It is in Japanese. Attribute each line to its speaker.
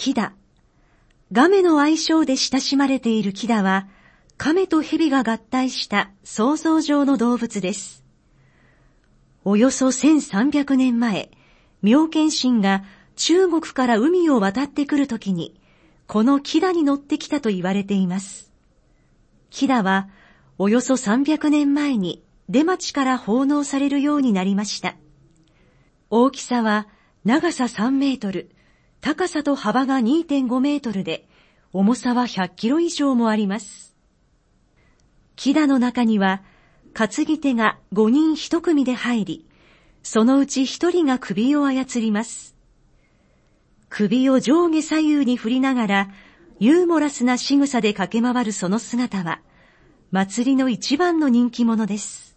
Speaker 1: キダ。亀の愛称で親しまれているキダは、亀と蛇が合体した想像上の動物です。およそ1300年前、妙見神が中国から海を渡ってくるときに、このキダに乗ってきたと言われています。キダは、およそ300年前に出町から奉納されるようになりました。大きさは長さ3メートル、高さと幅が 2.5 メートルで、重さは100キロ以上もあります。キダの中には、担ぎ手が5人1組で入り、そのうち1人が首を操ります。首を上下左右に振りながら、ユーモラスな仕草で駆け回るその姿は、祭りの一番の人気者です。